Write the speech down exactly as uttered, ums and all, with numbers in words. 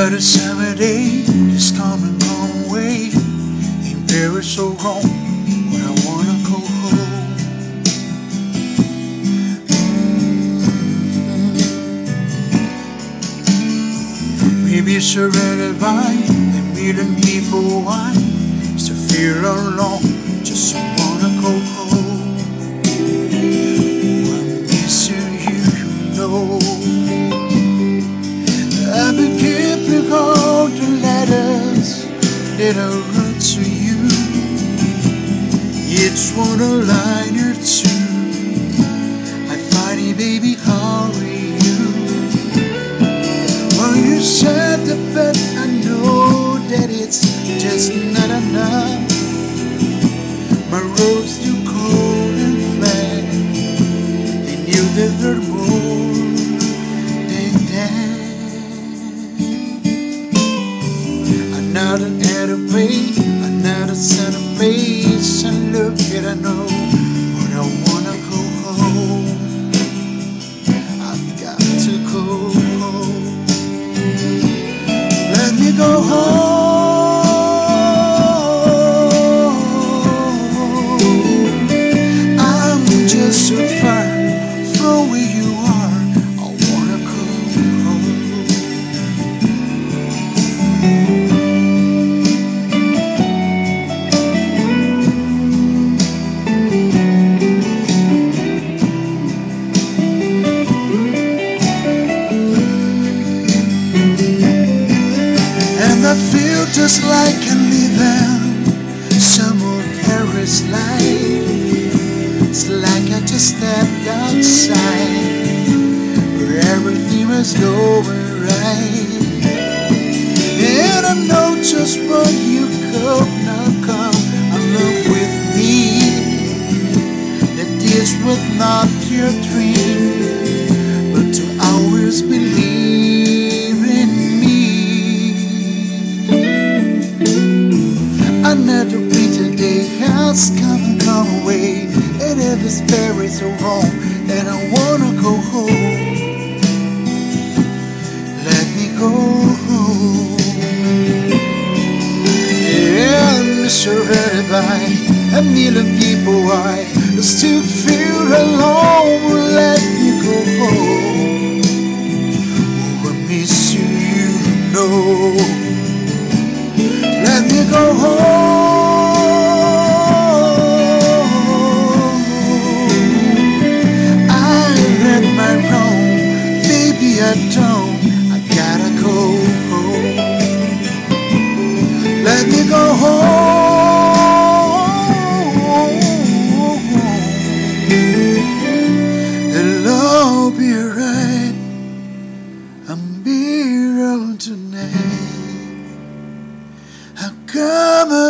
Another summer day is coming, gone away. Ain't very so wrong, but I wanna go home. Mm-hmm. Maybe surrounded by a million people, I still feel alone. Just wanna go home. Oh, I miss you, you know. I've been keeping all the letters that I wrote to you. Each one a line or two. I find it, baby, how are you? Well, you said the but I know that it's just not enough. My road's too cold and flat. They knew that there were more than that. Another airplane, another center place, and look at I know, but I wanna go home. I've got to go home. Let me go home. I'm just so far from where you are. I wanna go home. I feel just like I'm living someone else's life. It's like I just stepped outside where everything was going right. And I know just what you could not come along with me. That this was not your dream, but to always believe in me. Another winter day has come and gone away, and everything's very so wrong, and I wanna go home. Let me go home. Yeah, I'm surrounded by a million people, I still feel alone. Let me go home. Oh, I miss you, you know. Let me go home. I read my wrong, baby I don't. I gotta go home. Let me go home. And I'll be right. I'm be around tonight. Come